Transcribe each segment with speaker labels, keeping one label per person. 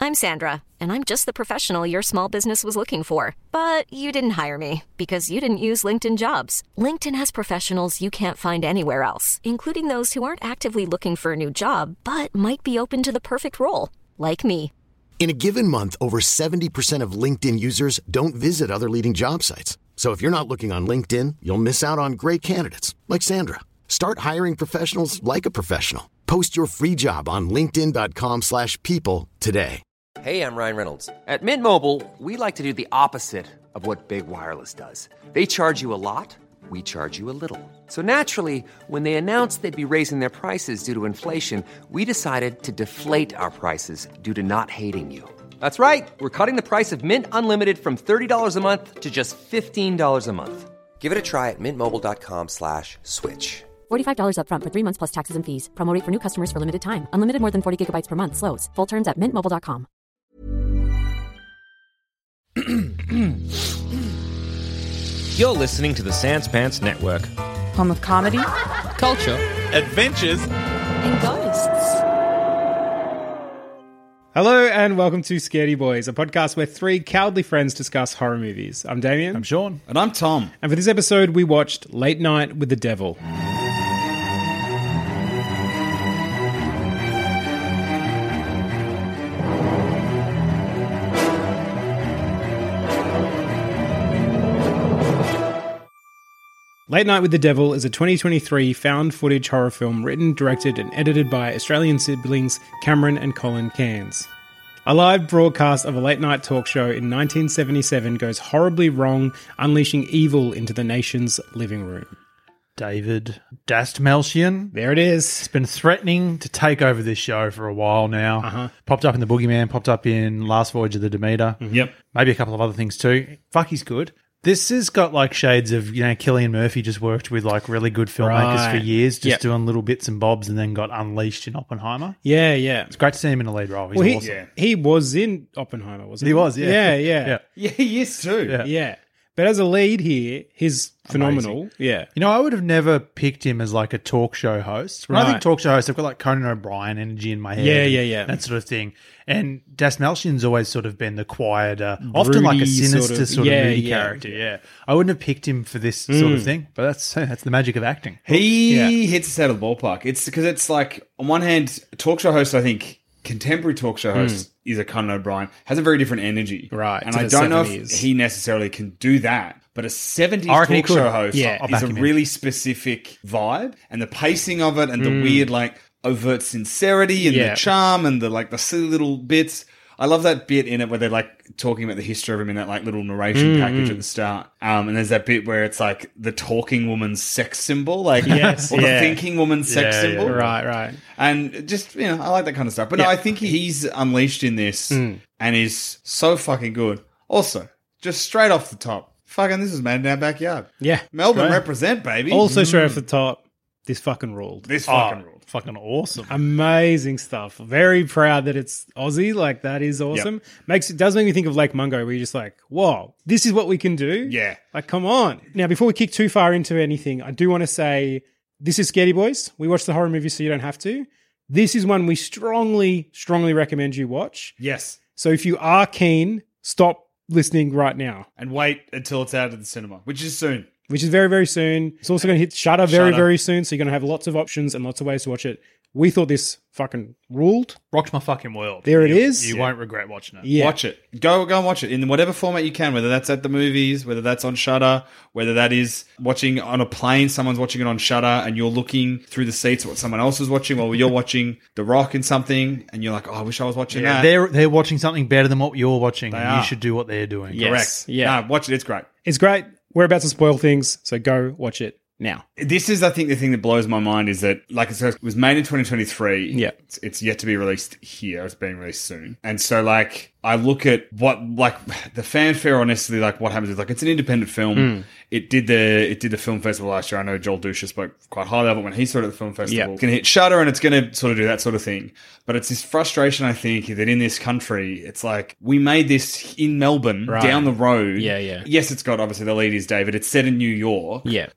Speaker 1: I'm Sandra, and I'm just the professional your small business was looking for. But you didn't hire me because you didn't use LinkedIn Jobs. LinkedIn has professionals you can't find anywhere else, including those who aren't actively looking for a new job, but might be open to the perfect role, like me.
Speaker 2: In a given month, over 70% of LinkedIn users don't visit other leading job sites. So if you're not looking on LinkedIn, you'll miss out on great candidates like Sandra. Start hiring professionals like a professional. Post your free job on linkedin.com/people today.
Speaker 3: Hey, I'm Ryan Reynolds. At Mint Mobile, we like to do the opposite of what Big Wireless does. They charge you a lot, we charge you a little. So naturally, when they announced they'd be raising their prices due to inflation, we decided to deflate our prices due to not hating you. That's right. We're cutting the price of Mint Unlimited from $30 a month to just $15 a month. Give it a try at mintmobile.com/switch.
Speaker 4: $45 up front for 3 months plus taxes and fees. Promo rate for new customers for limited time. Unlimited more than 40 gigabytes per month. Slows full terms at mintmobile.com.
Speaker 5: You're listening to the Sans Pants Network.
Speaker 6: Home of comedy,
Speaker 5: Culture.
Speaker 7: Adventures.
Speaker 6: and ghosts.
Speaker 8: Hello and welcome to Scaredy Boys, a podcast where three cowardly friends discuss horror movies. I'm Damien.
Speaker 7: I'm Sean. And I'm Tom.
Speaker 8: And for this episode, we watched Late Night with the Devil. Late Night with the Devil is a 2023 found footage horror film written, directed and edited by Australian siblings Cameron and Colin Cairns. A live broadcast of a late night talk show in 1977 goes horribly wrong, unleashing evil into the nation's living room.
Speaker 7: David Dastmalchian.
Speaker 8: There it is.
Speaker 7: It's been threatening to take over this show for a while now. Popped up in The Boogeyman, popped up in Last Voyage of the Demeter.
Speaker 8: Yep.
Speaker 7: Maybe a couple of other things too. Fuck, he's good. This has got like shades of, Cillian Murphy just worked with like really good filmmakers for years, just doing little bits and bobs, and then got unleashed in Oppenheimer.
Speaker 8: Yeah, yeah.
Speaker 7: It's great to see him in a lead role. He's awesome.
Speaker 8: He was in Oppenheimer, wasn't he?
Speaker 7: He was, yeah.
Speaker 8: Yeah.
Speaker 9: Yeah, he is too.
Speaker 8: Yeah. But as a lead here, he's phenomenal.
Speaker 7: Amazing.
Speaker 8: Yeah.
Speaker 7: I would have never picked him as like a talk show host. When I think talk show hosts, I've got like Conan O'Brien energy in my head.
Speaker 8: Yeah.
Speaker 7: That sort of thing. And Dastmalchian's always sort of been the quieter, often like a sinister sort of moody character. Yeah. I wouldn't have picked him for this sort of thing, but that's the magic of acting.
Speaker 9: He hits us out of the ballpark. It's because it's like, on one hand, talk show host, I think, contemporary talk show host is a Conan O'Brien, has a very different energy.
Speaker 8: Right.
Speaker 9: And I don't know if he necessarily can do that. But a 70s talk show host is a really specific vibe, and the pacing of it and the weird, like, overt sincerity and the charm and the, like, the silly little bits. I love that bit in it where they're, like, talking about the history of him in that, like, little narration package at the start. And there's that bit where it's, like, the talking woman's sex symbol, like, or the thinking woman's sex symbol.
Speaker 8: Right.
Speaker 9: And just, I like that kind of stuff. But no, I think he's unleashed in this and is so fucking good. Also, just straight off the top, fucking this is made in our backyard.
Speaker 8: Yeah.
Speaker 9: Melbourne represent, baby.
Speaker 8: Also straight off the top, this fucking ruled.
Speaker 9: This fucking ruled.
Speaker 7: Fucking awesome.
Speaker 8: Amazing stuff. Very proud that it's Aussie. Like, that is awesome. It does make me think of Lake Mungo, where you're just like, whoa, this is what we can do?
Speaker 9: Yeah.
Speaker 8: Like, come on. Now, before we kick too far into anything, I do want to say, this is Scaredy Boys. We watch the horror movies so you don't have to. This is one we strongly, strongly recommend you watch.
Speaker 9: Yes.
Speaker 8: So if you are keen, stop listening right now.
Speaker 9: And wait until it's out of the cinema, which is soon.
Speaker 8: Which is very, very soon. It's also going to hit Shudder very, very soon, so you're going to have lots of options and lots of ways to watch it. We thought this fucking ruled.
Speaker 7: Rocked my fucking world.
Speaker 8: There it is.
Speaker 7: You won't regret watching it.
Speaker 8: Yeah.
Speaker 9: Watch it. Go and watch it in whatever format you can, whether that's at the movies, whether that's on Shudder, whether that is watching on a plane, someone's watching it on Shudder, and you're looking through the seats at what someone else is watching, while you're watching The Rock in something, and you're like, oh, I wish I was watching that.
Speaker 7: They're watching something better than what you're watching, and
Speaker 9: are.
Speaker 7: you should do what they're doing.
Speaker 8: Yes.
Speaker 9: Correct.
Speaker 8: Yeah.
Speaker 9: No, watch it. It's great.
Speaker 8: It's great. We're about to spoil things, so go watch it now.
Speaker 9: This is, I think, the thing that blows my mind is that, like I said, it was made in 2023.
Speaker 8: Yeah.
Speaker 9: It's yet to be released here. It's being released soon. And so, like, I look at what, like, the fanfare, honestly, like, what happens is, like, it's an independent film. It did the film festival last year. I know Joel Dusha spoke quite highly of it when he saw it at the film festival. It's going to hit Shudder and it's going to sort of do that sort of thing. But it's this frustration, I think, that in this country, it's like, we made this in Melbourne, down the road.
Speaker 8: Yeah.
Speaker 9: Yes, it's got, obviously, the lead is David. It's set in New York.
Speaker 8: Yeah.
Speaker 9: But it's got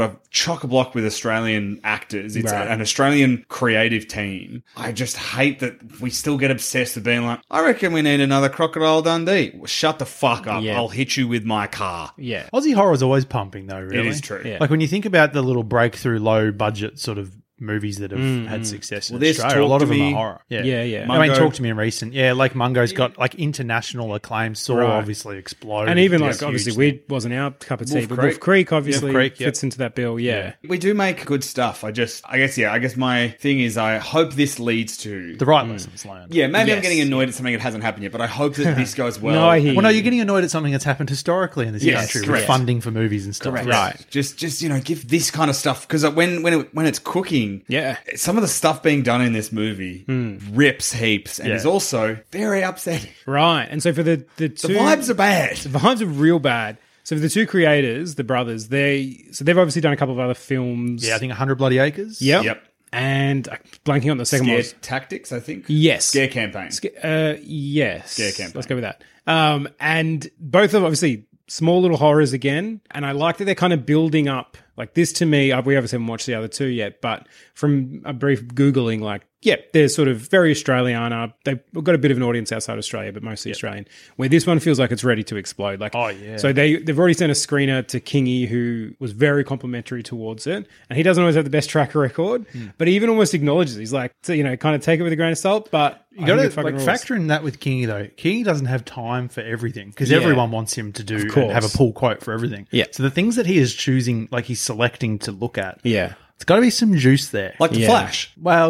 Speaker 9: a chock-a-block with Australian actors. It's an Australian creative team. I just hate that we still get obsessed with being like, I reckon we need another Crocodile Dundee. Well, shut the fuck up. I'll hit you with my car.
Speaker 8: Yeah.
Speaker 7: Aussie horror is always pumping though, really.
Speaker 9: It is true.
Speaker 7: Yeah. Like when you think about the little breakthrough, low budget sort of movies that have had success in Australia, a lot of them are horror.
Speaker 8: Yeah.
Speaker 7: I mean, Talk to Me in recent. Yeah, like Mungo's got like international acclaim. Saw obviously exploded.
Speaker 8: And even like obviously Weird wasn't our cup of tea, but Wolf Creek obviously fits into that bill. Yeah.
Speaker 9: We do make good stuff. I guess my thing is I hope this leads to
Speaker 7: the right lessons learned.
Speaker 9: Yeah, maybe I'm getting annoyed at something that hasn't happened yet, but I hope that this goes well.
Speaker 8: No, I hear
Speaker 7: you're getting annoyed at something that's happened historically in this country with funding for movies and stuff.
Speaker 9: Correct. Right. Just give this kind of stuff because when it's cooking, some of the stuff being done in this movie rips heaps and is also very upsetting.
Speaker 8: Right. And so for the
Speaker 9: vibes are bad. The
Speaker 8: vibes are real bad. So for the two creators, the brothers, they've obviously done a couple of other films.
Speaker 7: Yeah, I think 100 Bloody Acres.
Speaker 8: Yep. And blanking on the second one.
Speaker 9: Scare Tactics, I think.
Speaker 8: Yes.
Speaker 9: Scare Campaign.
Speaker 8: Yes.
Speaker 9: Scare Campaign.
Speaker 8: Let's go with that. And both of them, obviously, small little horrors again. And I like that they're kind of building up. Like this to me, we obviously haven't watched the other two yet, but from a brief Googling, like, they're sort of very Australiana. They've got a bit of an audience outside Australia, but mostly Australian. Where this one feels like it's ready to explode. Like, so they've already sent a screener to Kingy, who was very complimentary towards it, and he doesn't always have the best track record, but he even almost acknowledges. He's like, kind of take it with a grain of salt, but
Speaker 7: you got to factor in that with Kingy though. Kingy doesn't have time for everything because everyone wants him to do and have a pull quote for everything.
Speaker 8: Yeah.
Speaker 7: So the things that he is choosing, like he's selecting to look at.
Speaker 8: Yeah.
Speaker 7: It's got to be some juice there.
Speaker 9: Like The Flash.
Speaker 7: Well,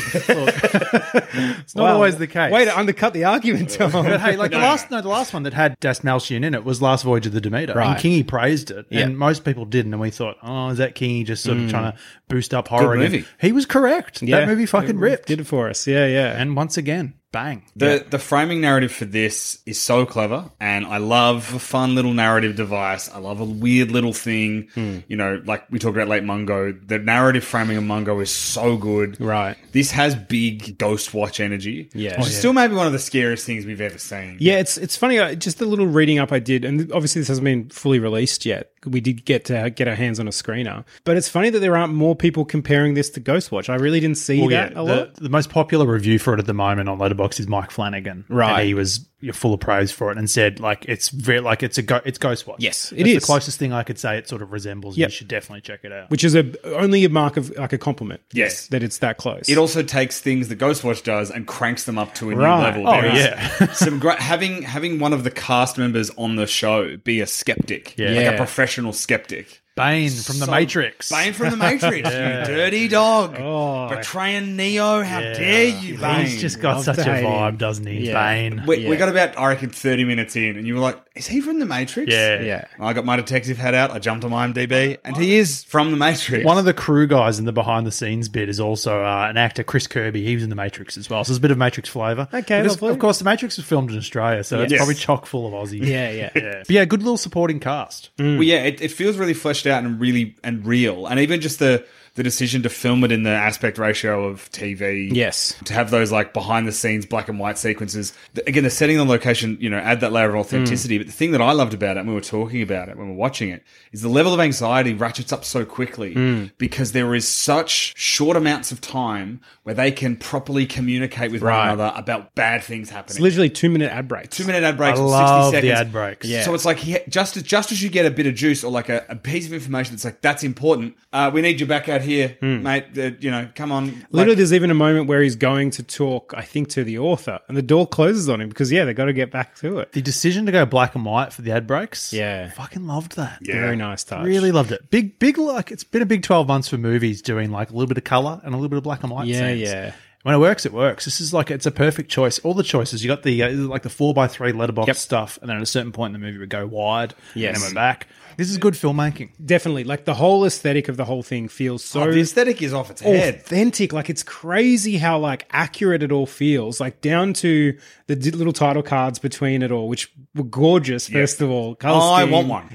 Speaker 7: it's not always the case.
Speaker 8: Way to undercut the argument, Tom.
Speaker 7: But hey, like the last one that had Das Malchian in it was Last Voyage of the Demeter.
Speaker 8: Right.
Speaker 7: And Kingy praised it.
Speaker 8: Yeah.
Speaker 7: And most people didn't. And we thought, is that Kingy just sort of trying to boost up horror?
Speaker 9: Good movie.
Speaker 7: He was correct.
Speaker 8: Yeah.
Speaker 7: That movie fucking ripped.
Speaker 8: Did it for us. Yeah.
Speaker 7: And once again, bang.
Speaker 9: The framing narrative for this is so clever, and I love a fun little narrative device. I love a weird little thing. Like we talked about late Mungo. The narrative framing of Mungo is so good.
Speaker 8: Right.
Speaker 9: This has big Ghost Watch energy.
Speaker 8: Yeah.
Speaker 9: Which is still maybe one of the scariest things we've ever seen.
Speaker 8: Yeah, it's funny. Just the little reading up I did, and obviously this hasn't been fully released yet. We did get to get our hands on a screener, but it's funny that there aren't more people comparing this to Ghostwatch. I really didn't see that a lot.
Speaker 7: The most popular review for it at the moment on Letterboxd is Mike Flanagan,
Speaker 8: right?
Speaker 7: And he was full of praise for it and said it's Ghostwatch.
Speaker 8: Yes,
Speaker 7: it's the closest thing I could say it sort of resembles. You should definitely check it out.
Speaker 8: Which is only a mark of like a compliment.
Speaker 9: Yes,
Speaker 8: that it's that close.
Speaker 9: It also takes things that Ghostwatch does and cranks them up to a new level. Some great having one of the cast members on the show be a skeptic, like a professional skeptic.
Speaker 7: Bane from The Matrix.
Speaker 9: Bane from The Matrix, you dirty dog. Betraying Neo, how dare you, Bane.
Speaker 7: He's just got such a vibe, doesn't he? Bane.
Speaker 9: We got about, I reckon, 30 minutes in, and you were like, is he from The Matrix?
Speaker 8: Yeah.
Speaker 9: I got my detective hat out, I jumped on my IMDb, and he is from The Matrix.
Speaker 7: One of the crew guys in the behind-the-scenes bit is also an actor, Chris Kirby. He was in The Matrix as well, so there's a bit of Matrix flavour.
Speaker 8: Okay,
Speaker 7: of course, The Matrix was filmed in Australia, so it's probably chock full of Aussies.
Speaker 8: Yeah.
Speaker 7: But yeah, good little supporting cast.
Speaker 9: Well, it feels really fleshed out and really and real, and even just the decision to film it in the aspect ratio of TV.
Speaker 8: Yes.
Speaker 9: To have those like behind the scenes black and white sequences. Again, the setting on location, add that layer of authenticity. But the thing that I loved about it, and we were talking about it when we were watching it, is the level of anxiety ratchets up so quickly because there is such short amounts of time where they can properly communicate with one another about bad things happening.
Speaker 8: It's literally 2-minute ad breaks.
Speaker 9: 2-minute ad breaks.
Speaker 7: I
Speaker 9: 60
Speaker 7: love
Speaker 9: seconds.
Speaker 7: the ad breaks.
Speaker 8: Yeah.
Speaker 9: So it's like just as you get a bit of juice or like a piece of information that's like, that's important. We need you back out here, mate. Come on.
Speaker 8: Literally, there's even a moment where he's going to talk, I think, to the author, and the door closes on him because, they got to get back to it.
Speaker 7: The decision to go black and white for the ad breaks,
Speaker 8: fucking
Speaker 7: loved that.
Speaker 9: Yeah.
Speaker 8: Very nice touch.
Speaker 7: Really loved it. Big, like it's been a big 12 months for movies doing like a little bit of colour and a little bit of black and white scenes.
Speaker 8: Yeah.
Speaker 7: When it works, it works. This is like, it's a perfect choice. All the choices. You got the like the 4x3 letterbox stuff, and then at a certain point in the movie we go wide, and then we're back. This is good filmmaking.
Speaker 8: Definitely. Like the whole aesthetic of the whole thing feels so...
Speaker 9: the aesthetic is off its head.
Speaker 8: Authentic. Like it's crazy how like accurate it all feels. Like down to the little title cards between it all, which were gorgeous, first of all.
Speaker 9: I want one.
Speaker 8: Yeah.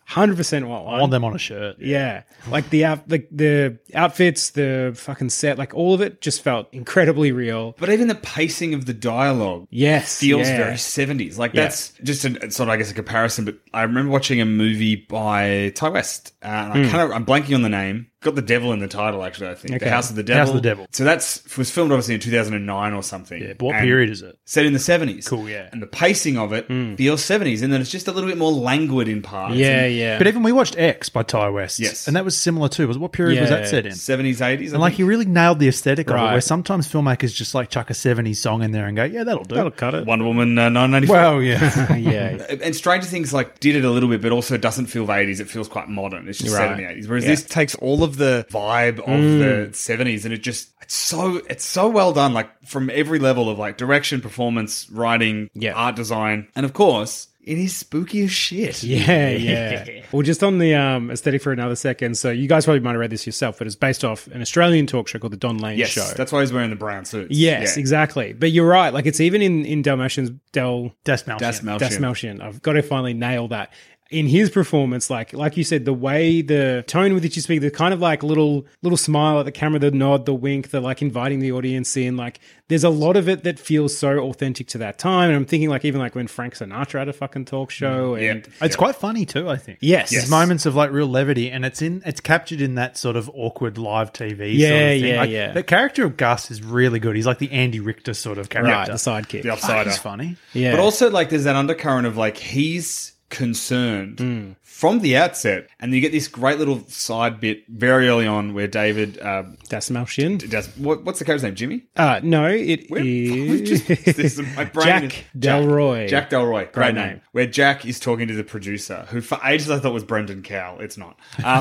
Speaker 8: 100% want one.
Speaker 7: I want them on a shirt.
Speaker 8: Yeah. Like the outfits, the fucking set, like all of it just felt incredibly real.
Speaker 9: But even the pacing of the dialogue feels very 70s. Like that's just sort of, I guess, a comparison. But I remember watching a movie by Ty West. And I'm blanking on the name. Got the devil in the title, actually, I think. Okay. The House of the Devil.
Speaker 7: House of the Devil.
Speaker 9: So was filmed, obviously, in 2009 or something.
Speaker 7: Yeah, but what period is it?
Speaker 9: Set in the 70s.
Speaker 7: Cool, yeah.
Speaker 9: And the pacing of it feels 70s, and then it's just a little bit more languid in parts.
Speaker 8: Yeah.
Speaker 7: But even we watched X by Ty West.
Speaker 9: Yes.
Speaker 7: And that was similar too. What period was that set in?
Speaker 9: 70s, 80s.
Speaker 7: And like he really nailed the aesthetic of it, where sometimes filmmakers just like chuck a 70s song in there and go, yeah, that'll do.
Speaker 8: That'll cut it.
Speaker 9: Wonder Woman 1994.
Speaker 7: Well, yeah.
Speaker 8: Yeah.
Speaker 9: And Stranger Things like did it a little bit, but also doesn't feel 80s. It feels quite modern. It's just 70s, 80s. Whereas this takes all of the vibe of the 70s, and it's so well done, like from every level of like direction, performance, writing, art design, and of course it is spooky as shit.
Speaker 8: Yeah. Well, just on the aesthetic for another second. So you guys probably might have read this yourself, but it's based off an Australian talk show called The Don Lane Show.
Speaker 9: That's why he's wearing the brown suits.
Speaker 8: Yes, exactly. But you're right. Like it's even in Dalmatian. I've got to finally nail that. In his performance, like you said, the way, the tone with which you speak, the kind of like little smile at the camera, the nod, the wink, the like inviting the audience in, like there's a lot of it that feels so authentic to that time. And I'm thinking like even like when Frank Sinatra had a fucking talk show, and
Speaker 7: it's quite funny too. I think
Speaker 8: there's
Speaker 7: moments of like real levity, and it's captured in that sort of awkward live TV. sort of thing. The character of Gus is really good. He's like the Andy Richter sort of character,
Speaker 8: right? The sidekick,
Speaker 9: the outsider.
Speaker 7: He's funny,
Speaker 9: but also like there's that undercurrent of like he's concerned from the outset, and you get this great little side bit very early on where David
Speaker 8: Dasmalchian
Speaker 9: what's the character's name? Jimmy?
Speaker 8: No, it is Jack Delroy.
Speaker 9: Jack Delroy, great name. Where Jack is talking to the producer, who for ages I thought was Brendan Cowell. It's not.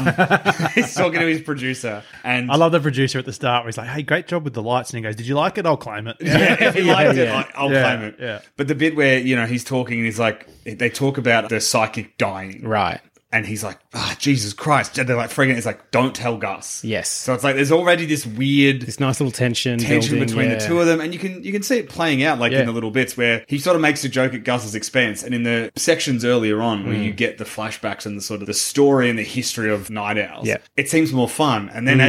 Speaker 9: He's talking to his producer, and
Speaker 7: I love the producer at the start where he's like, "Hey, great job with the lights," and he goes, "Did you like it? I'll claim it."
Speaker 9: If he liked it, I'll claim it.
Speaker 7: Yeah.
Speaker 9: But the bit where he's talking and he's like, they talk about the psychic dying,
Speaker 8: right?
Speaker 9: And he's like, Jesus Christ. They're like freaking out. It's like, don't tell Gus.
Speaker 8: Yes.
Speaker 9: So it's like there's already this nice little tension
Speaker 8: building,
Speaker 9: between the two of them. And you can see it playing out like in the little bits where he sort of makes a joke at Gus's expense. And in the sections earlier on where you get the flashbacks and the sort of the story and the history of Night Owls, it seems more fun. And then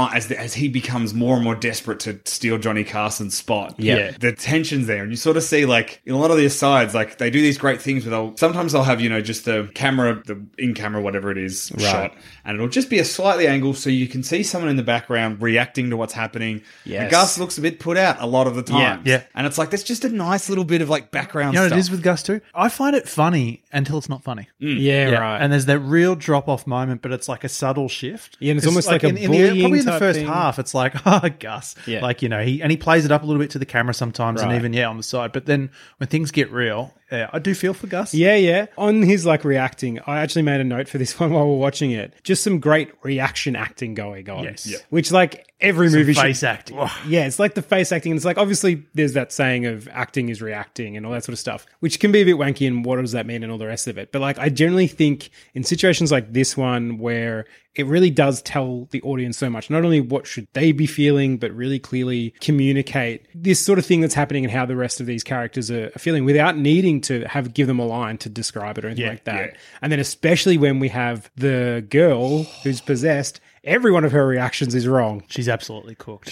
Speaker 9: as he becomes more and more desperate to steal Johnny Carson's spot, the tension's there. And you sort of see like in a lot of the asides, like they do these great things where sometimes they'll have, just the camera, the in-camera, whatever it is, shot, and it'll just be a slightly angle so you can see someone in the background reacting to what's happening. Yes. And Gus looks a bit put out a lot of the time.
Speaker 7: Yeah.
Speaker 9: And it's like, that's just a nice little bit of like background stuff.
Speaker 7: It is with Gus too? I find it funny until it's not funny.
Speaker 8: Right.
Speaker 7: And there's that real drop-off moment, but it's like a subtle shift.
Speaker 8: Yeah, and it's almost like a bullying
Speaker 7: probably in the first
Speaker 8: thing.
Speaker 7: half, it's like, Gus. Yeah. Like, he plays it up a little bit to the camera sometimes and even, on the side. But then when things get real, I do feel for Gus.
Speaker 8: Yeah. On his like reacting, I actually made a note for this one while we're watching it. Just some great reaction acting going on.
Speaker 7: Yes. Yeah.
Speaker 8: Which like every movie
Speaker 7: face acting.
Speaker 8: Yeah, it's like the face acting. And it's like obviously there's that saying of acting is reacting and all that sort of stuff, which can be a bit wanky and what does that mean and all the rest of it. But like I generally think in situations like this one where it really does tell the audience so much, not only what should they be feeling, but really clearly communicate this sort of thing that's happening and how the rest of these characters are feeling without needing to give them a line to describe it or anything like that. Yeah. And then especially when we have the girl who's possessed, every one of her reactions is wrong.
Speaker 7: She's absolutely cooked.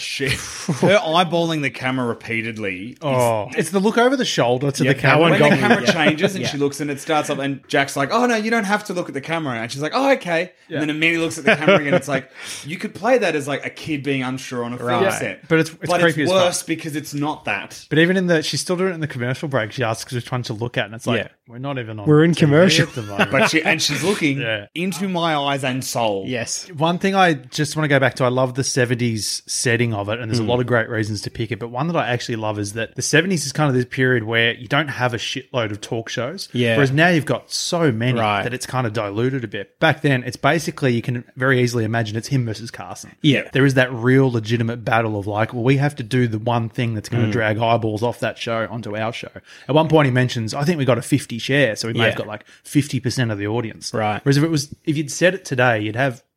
Speaker 9: Her eyeballing the camera repeatedly.
Speaker 7: It's the look over the shoulder to the camera.
Speaker 9: When the camera changes and she looks and it starts up and Jack's like, oh no, you don't have to look at the camera. And she's like, oh, okay. Yeah. And then immediately looks at the camera again. It's like, you could play that as like a kid being unsure on a film set.
Speaker 7: But it's creepy as
Speaker 9: worse because it's not that.
Speaker 7: But even she's still doing it in the commercial break. She asks which one to look at and it's like, we're not even on
Speaker 8: We're in commercial.
Speaker 7: At the moment.
Speaker 9: But she's looking into my eyes and soul.
Speaker 8: Yes.
Speaker 7: One thing I just want to go back to, I love the 70s setting of it, and there's a lot of great reasons to pick it, but one that I actually love is that the 70s is kind of this period where you don't have a shitload of talk shows, whereas now you've got so many that it's kind of diluted a bit. Back then, it's basically, you can very easily imagine it's him versus Carson.
Speaker 8: Yeah.
Speaker 7: There is that real legitimate battle of like, well, we have to do the one thing that's going to drag eyeballs off that show onto our show. At one point he mentions, I think we got a 50 share, so we may have got like 50% of the audience.
Speaker 8: Right.
Speaker 7: Whereas if you'd said it today, you'd have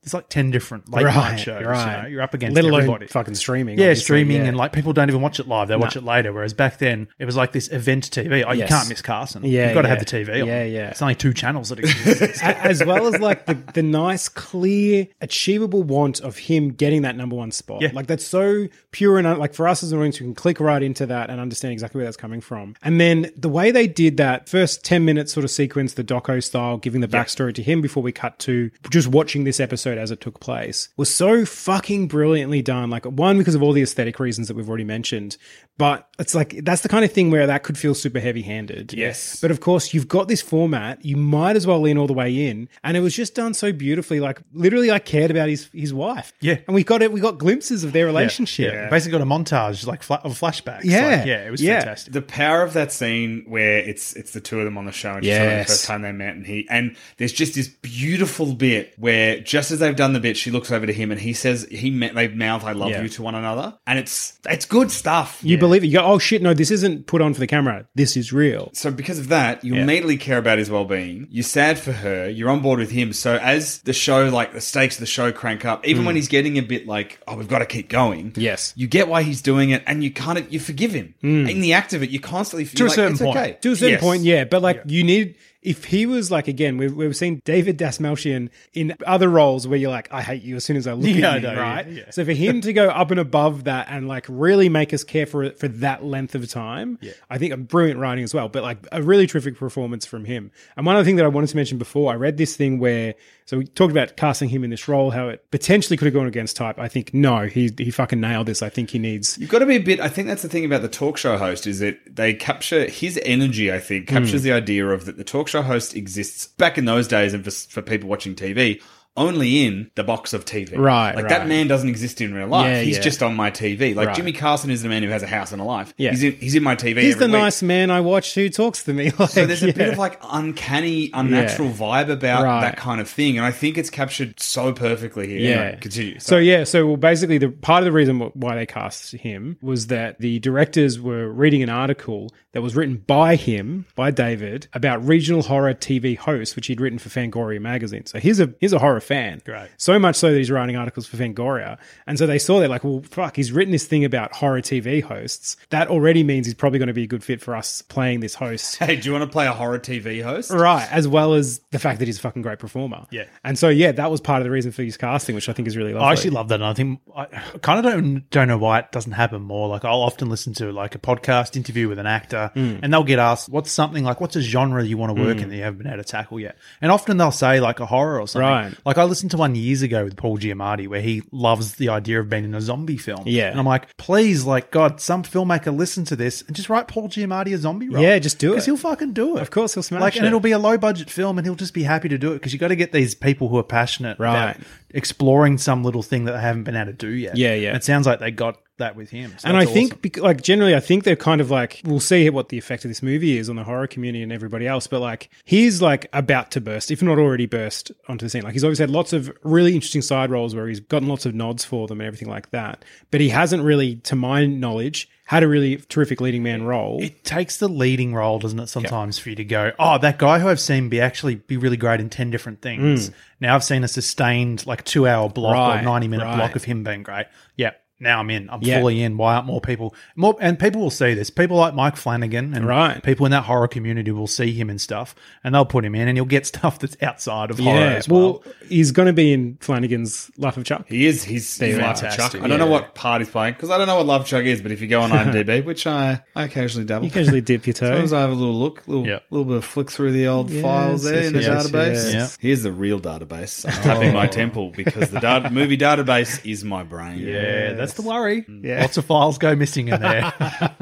Speaker 7: there's like 10 different late night shows.
Speaker 8: Right.
Speaker 7: You know? You're up against
Speaker 8: let alone
Speaker 7: everybody.
Speaker 8: Fucking streaming.
Speaker 7: Yeah, streaming, and like people don't even watch it live. They watch it later. Whereas back then, it was like this event TV. Oh, you can't miss Carson.
Speaker 8: Yeah,
Speaker 7: you've got to have the TV on.
Speaker 8: Yeah, yeah.
Speaker 7: It's only 2 channels that exist.
Speaker 8: As well as like the nice, clear, achievable want of him getting that number 1 spot.
Speaker 7: Yeah.
Speaker 8: Like that's so pure and like for us as an audience, we can click right into that and understand exactly where that's coming from. And then the way they did that first 10 minutes sort of sequence, the doco style, giving the backstory to him before we cut to just watching this episode as it took place, was so fucking brilliantly done. Like, one, because of all the aesthetic reasons that we've already mentioned, but it's like that's the kind of thing where that could feel super heavy-handed.
Speaker 9: Yes.
Speaker 8: But of course, you've got this format, you might as well lean all the way in, and it was just done so beautifully. Like, literally, I cared about his wife.
Speaker 7: Yeah.
Speaker 8: And we got glimpses of their relationship.
Speaker 7: Yeah. Basically got a montage like of flashbacks.
Speaker 8: Yeah.
Speaker 7: Like, yeah, it was fantastic.
Speaker 9: The power of that scene where it's the two of them on the show and just the first time they met, and there's just this beautiful bit where just as they've done the bit, she looks over to him and he says they mouth "I love you" to one another, and it's good stuff.
Speaker 8: You believe it. You go, oh shit, no, this isn't put on for the camera. This is real.
Speaker 9: So because of that, you immediately care about his well-being. You're sad for her. You're on board with him. So as the show, like the stakes of the show crank up, even when he's getting a bit like, oh, we've got to keep going.
Speaker 8: Yes.
Speaker 9: You get why he's doing it, and you forgive him. In the act of it, you constantly feel
Speaker 7: to a certain point.
Speaker 9: Okay.
Speaker 8: To a certain point, yeah. But like you need... If he was like, again, we've seen David Dastmalchian in other roles where you're like, I hate you as soon as I look at you, right? Yeah. So for him to go up and above that and like really make us care for that length of time, I think a brilliant writing as well, but like a really terrific performance from him. And one other thing that I wanted to mention before, I read this thing where, so we talked about casting him in this role, how it potentially could have gone against type. I think, no, he fucking nailed this. I think he needs...
Speaker 9: You've got to be a bit... I think that's the thing about the talk show host is that they capture... His energy, I think, captures the idea of that the talk show host exists back in those days and for people watching TV... only in the box of TV.
Speaker 8: Right.
Speaker 9: Like that man doesn't exist in real life.
Speaker 8: Yeah,
Speaker 9: he's just on my TV. Like Jimmy Carson is the man who has a house and a life. Yeah. He's in my TV.
Speaker 8: He's
Speaker 9: every
Speaker 8: the
Speaker 9: week.
Speaker 8: nice man I watch who talks to me. Like,
Speaker 9: so there's a bit of like uncanny, unnatural vibe about that kind of thing. And I think it's captured so perfectly here.
Speaker 8: Yeah.
Speaker 9: Anyway, continue.
Speaker 8: So basically the part of the reason why they cast him was that the directors were reading an article that was written by him, by David, about regional horror TV hosts, which he'd written for Fangoria magazine. So he's a horror fan.
Speaker 7: Great.
Speaker 8: So much so that he's writing articles for Fangoria. And so they saw that like, well, fuck, he's written this thing about horror TV hosts. That already means he's probably going to be a good fit for us playing this host.
Speaker 9: Hey, do you want to play a horror TV host?
Speaker 8: Right. As well as the fact that he's a fucking great performer.
Speaker 7: Yeah.
Speaker 8: And so, that was part of the reason for his casting, which I think is really lovely.
Speaker 7: I actually love that. And I think I kind of don't know why it doesn't happen more. Like I'll often listen to like a podcast interview with an actor and they'll get asked, what's a genre you want to work in that you haven't been able to tackle yet? And often they'll say like a horror or something.
Speaker 8: Right.
Speaker 7: Like I listened to one years ago with Paul Giamatti where he loves the idea of being in a zombie film.
Speaker 8: Yeah.
Speaker 7: And I'm like, please, like, God, some filmmaker listen to this and just write Paul Giamatti a zombie role.
Speaker 8: Yeah, just do it.
Speaker 7: Because he'll fucking do it.
Speaker 8: Of course, he'll smash it.
Speaker 7: And it'll be a low budget film and he'll just be happy to do it because you got to get these people who are passionate about exploring some little thing that they haven't been able to do yet.
Speaker 8: Yeah, yeah.
Speaker 7: And it sounds like they got that with him. So
Speaker 8: and I
Speaker 7: awesome.
Speaker 8: think, like, generally, I think they're kind of like, we'll see what the effect of this movie is on the horror community and everybody else, but like, he's like about to burst, if not already burst onto the scene. Like, he's always had lots of really interesting side roles where he's gotten lots of nods for them and everything like that. But he hasn't really, to my knowledge, had a really terrific leading man role.
Speaker 7: It takes the leading role, doesn't it, sometimes for you to go, oh, that guy who I've seen be really great in 10 different things. Now I've seen a sustained like 2-hour block or 90-minute block of him being great. Yeah. Now I'm in. I'm fully in. Why aren't more people? And people will see this. People like Mike Flanagan and people in that horror community will see him and stuff, and they'll put him in, and he'll get stuff that's outside of horror as well.
Speaker 8: He's going to be in Flanagan's Life of Chuck.
Speaker 9: He is. He's Life of Chuck. I don't know what part he's playing because I don't know what Life of Chuck is, but if you go on IMDb, which I occasionally dabble.
Speaker 8: You occasionally dip your toe.
Speaker 9: Sometimes I have a little look, little bit of flick through the old files there in the database. Yes. Here's the real database. I'm tapping my temple because the movie database is my brain.
Speaker 7: Yeah, that's the worry. Yeah. Lots of files go missing in there.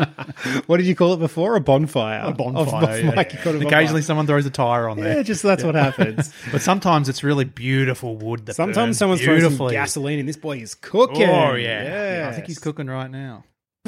Speaker 8: What did you call it before? A bonfire.
Speaker 7: A bonfire. Occasionally someone throws a tire on there.
Speaker 8: Yeah, just that's what happens.
Speaker 7: But sometimes it's really beautiful wood that
Speaker 8: sometimes someone's throwing some gasoline and this boy is cooking.
Speaker 7: Oh, yeah. Yes. I think he's cooking right now.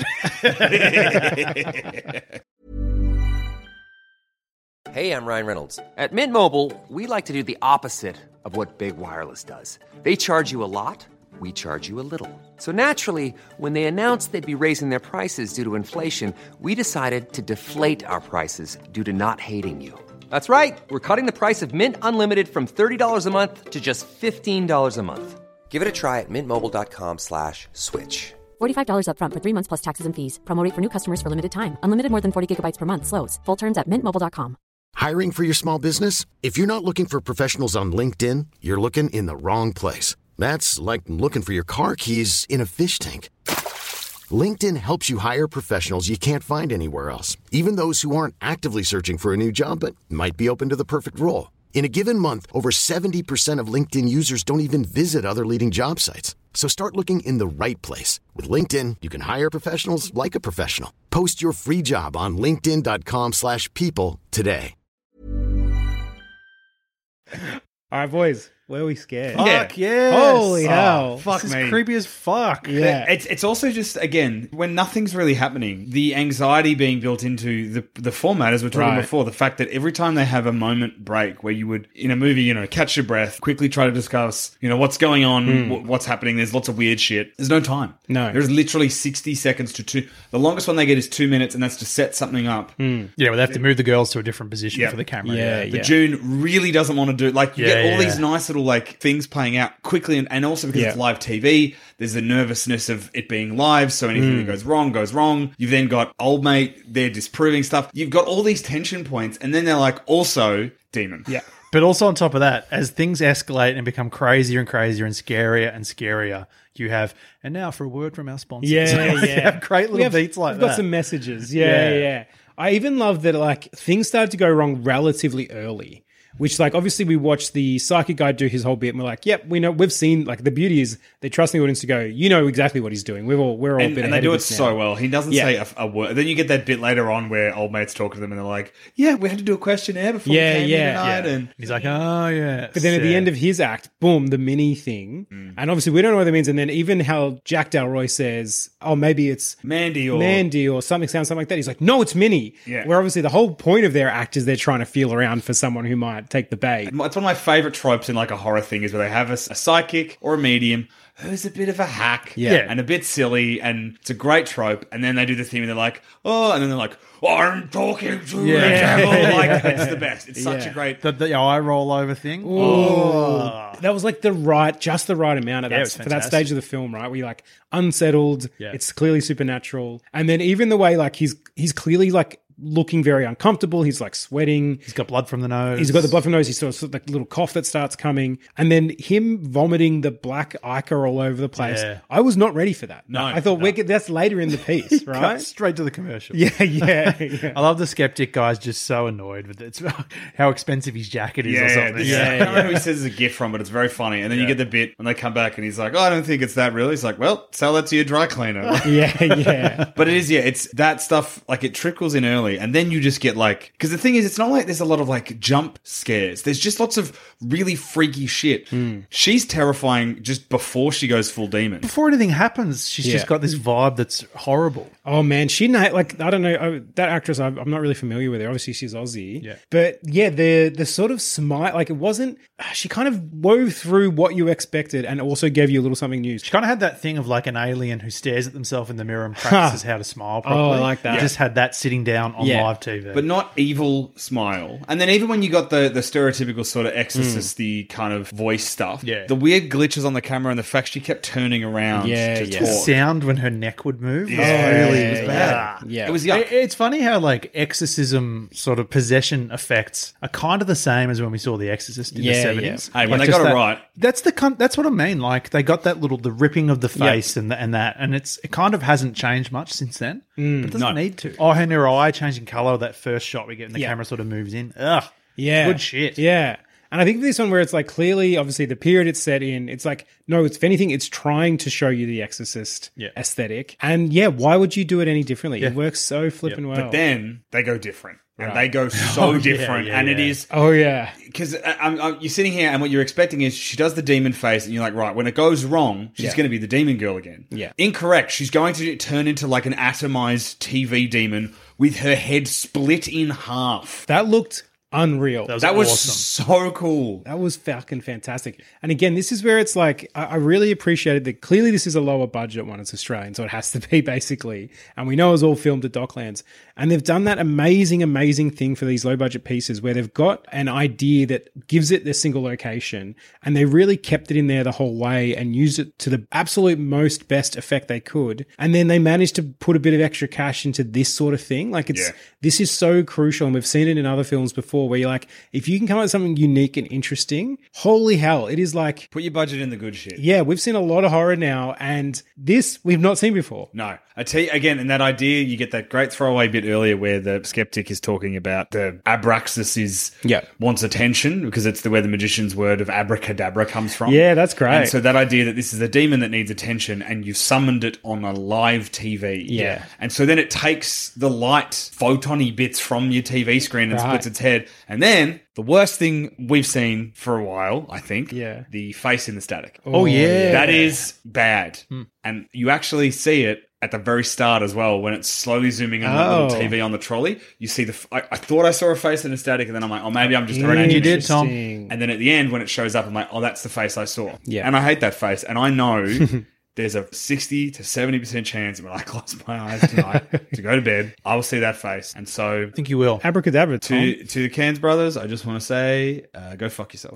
Speaker 3: Hey, I'm Ryan Reynolds. At Mint Mobile, we like to do the opposite of what Big Wireless does. They charge you a lot. We charge you a little. So naturally, when they announced they'd be raising their prices due to inflation, we decided to deflate our prices due to not hating you. That's right. We're cutting the price of Mint Unlimited from $30 a month to just $15 a month. Give it a try at mintmobile.com/switch.
Speaker 4: $45 up front for 3 months plus taxes and fees. Promo rate for new customers for limited time. Unlimited more than 40 gigabytes per month. Slows full terms at mintmobile.com.
Speaker 2: Hiring for your small business? If you're not looking for professionals on LinkedIn, you're looking in the wrong place. That's like looking for your car keys in a fish tank. LinkedIn helps you hire professionals you can't find anywhere else, even those who aren't actively searching for a new job but might be open to the perfect role. In a given month, over 70% of LinkedIn users don't even visit other leading job sites. So start looking in the right place. With LinkedIn, you can hire professionals like a professional. Post your free job on linkedin.com/people today.
Speaker 8: All right, boys. Where are we scared?
Speaker 7: Fuck yes.
Speaker 8: Holy hell.
Speaker 7: Fuck
Speaker 9: this
Speaker 7: me.
Speaker 9: is
Speaker 7: Creepy as fuck.
Speaker 8: Yeah.
Speaker 9: It's also just, again, when nothing's really happening, the anxiety being built into the format, as we were talking before, the fact that every time they have a moment break where you would, in a movie, catch your breath, quickly try to discuss, what's going on, what's happening, there's lots of weird shit. There's no time.
Speaker 8: No.
Speaker 9: There's literally 60 seconds to 2. The longest one they get is 2 minutes, and that's to set something up.
Speaker 7: Yeah, well, they have to move the girls to a different position for the camera.
Speaker 8: Yeah.
Speaker 9: But June really doesn't want to do, you get all these nice little, things playing out quickly, and also because it's live TV, there's the nervousness of it being live, so anything that goes wrong. You've then got old mate, they're disproving stuff. You've got all these tension points, and then they're also demon.
Speaker 8: Yeah.
Speaker 7: But also on top of that, as things escalate and become crazier and crazier and scarier, you have, and now for a word from our sponsors. You have great little beats like that.
Speaker 8: We've got some messages. Yeah. I even love that, things started to go wrong relatively early. Which, obviously we watched the Psychic guy do his whole bit, and we're like, yep, we know, we've seen, the beauty is they trust the audience to go, you know exactly what he's doing. We're all
Speaker 9: and they do it
Speaker 8: now.
Speaker 9: so well. He doesn't say a word. Then you get that bit later on where old mates talk to them, and they're like, yeah, we had to do a questionnaire before we came here tonight. And
Speaker 7: he's like, oh, yeah.
Speaker 8: But then at the end of his act, boom, the mini thing. And obviously we don't know what that means. And then even how Jack Delroy says, oh, maybe it's
Speaker 9: Mandy
Speaker 8: or something like that. He's like, no, it's Minnie.
Speaker 9: Yeah.
Speaker 8: Where obviously the whole point of their act is they're trying to feel around for someone who might take the bait.
Speaker 9: It's one of my favourite tropes in a horror thing is where they have a psychic or a medium who's a bit of a hack and a bit silly, and it's a great trope. And then they do the thing and they're like, oh, and then they're like, I'm talking to the devil. It's the best. It's such a great...
Speaker 7: The eye roll over thing.
Speaker 8: That was just the right amount of that for that stage of the film, right? Where you're unsettled, it's clearly supernatural. And then even the way he's clearly looking very uncomfortable. He's sweating.
Speaker 7: He's got blood from the nose.
Speaker 8: He's got the blood from the nose. He's sort of little cough that starts coming. And then him vomiting the black ichor all over the place. Yeah. I was not ready for that.
Speaker 9: No.
Speaker 8: I thought that's later in the piece, right?
Speaker 7: Straight to the commercial.
Speaker 8: Yeah.
Speaker 7: I love the skeptic guy's just so annoyed with it. It's how expensive his jacket is or something.
Speaker 9: I don't know who he says it's a gift from, but it's very funny. And then you get the bit when they come back and he's like, oh, I don't think it's that real. He's like, well, sell that to your dry cleaner.
Speaker 8: But
Speaker 9: it is, it's that stuff, it trickles in early. And then you just get because the thing is, it's not there's a lot of jump scares. There's just lots of really freaky shit. She's terrifying just before she goes full demon.
Speaker 7: Before anything happens, she's just got this vibe that's horrible.
Speaker 8: Oh man, she I don't know, that actress, I'm not really familiar with her. Obviously she's Aussie. Yeah. But the sort of smile, it wasn't, she kind of wove through what you expected and also gave you a little something new.
Speaker 7: She kind of had that thing of an alien who stares at themselves in the mirror and practices how to smile properly.
Speaker 8: Oh, I like that.
Speaker 7: Just had that sitting down on live TV.
Speaker 9: But not evil smile. And then even when you got the stereotypical sort of exorcist-y kind of voice stuff, the weird glitches on the camera and the fact she kept turning around to talk.
Speaker 7: The sound when her neck would move was bad.
Speaker 8: Yeah.
Speaker 9: It was yuck.
Speaker 7: It's funny how exorcism sort of possession effects are kind of the same as when we saw The Exorcist in the 70s.
Speaker 9: Hey, when they got it right.
Speaker 7: That's what I mean. They got that the ripping of the face and that, and it kind of hasn't changed much since then. But it doesn't need to. Oh, her eye changing colour, that first shot we get and the camera sort of moves in. Ugh.
Speaker 8: Yeah.
Speaker 7: Good shit.
Speaker 8: Yeah. And I think this one where it's clearly, obviously the period it's set in, it's no, if anything, it's trying to show you the Exorcist aesthetic. And why would you do it any differently? It works so flipping well.
Speaker 9: But then they go different. And they go so different. It is...
Speaker 8: Oh, yeah.
Speaker 9: Because you're sitting here and what you're expecting is she does the demon face and you're like, right, when it goes wrong, she's going to be the demon girl again.
Speaker 8: Yeah.
Speaker 9: Incorrect. She's going to turn into an atomized TV demon with her head split in half.
Speaker 8: That looked unreal.
Speaker 9: That was awesome. So cool.
Speaker 8: That was fucking fantastic. And again, this is where it's like, I really appreciated that clearly this is a lower budget one. It's Australian, so it has to be basically. And we know it was all filmed at Docklands. And they've done that amazing, amazing thing for these low budget pieces where they've got an idea that gives it their single location and they really kept it in there the whole way and used it to the absolute most best effect they could. And then they managed to put a bit of extra cash into this sort of thing. Like this is so crucial. And we've seen it in other films before where you're like, if you can come up with something unique and interesting, holy hell, it is like...
Speaker 9: Put your budget in the good shit.
Speaker 8: Yeah, we've seen a lot of horror now and this we've not seen before.
Speaker 9: No. I tell you, again, in that idea, you get that great throwaway bit earlier where the skeptic is talking about the Abraxas wants attention because it's where the magician's word of abracadabra comes from.
Speaker 8: Yeah, that's great.
Speaker 9: And so that idea that this is a demon that needs attention and you've summoned it on a live TV.
Speaker 8: Yeah.
Speaker 9: And so then it takes the light photony bits from your TV screen and splits its head. And then the worst thing we've seen for a while, I think, the face in the static.
Speaker 7: Oh, yeah.
Speaker 9: That is bad. And you actually see it at the very start as well, when it's slowly zooming in the little TV on the trolley, you see I thought I saw a face in a static, and then I'm like, oh, maybe I'm just imagining.
Speaker 7: You did, Tom.
Speaker 9: And then at the end, when it shows up, I'm like, oh, that's the face I saw.
Speaker 8: Yeah.
Speaker 9: And I hate that face, and I know there's a 60 to 70% chance when I close my eyes tonight to go to bed, I will see that face. And so
Speaker 7: I think you will.
Speaker 8: Abracadabra, Tom.
Speaker 9: To the Cairns brothers, I just want to say, go fuck yourself.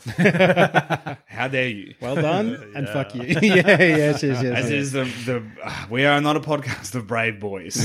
Speaker 9: How dare you?
Speaker 8: Well done, and fuck you. yes.
Speaker 9: As is we are not a podcast of brave boys.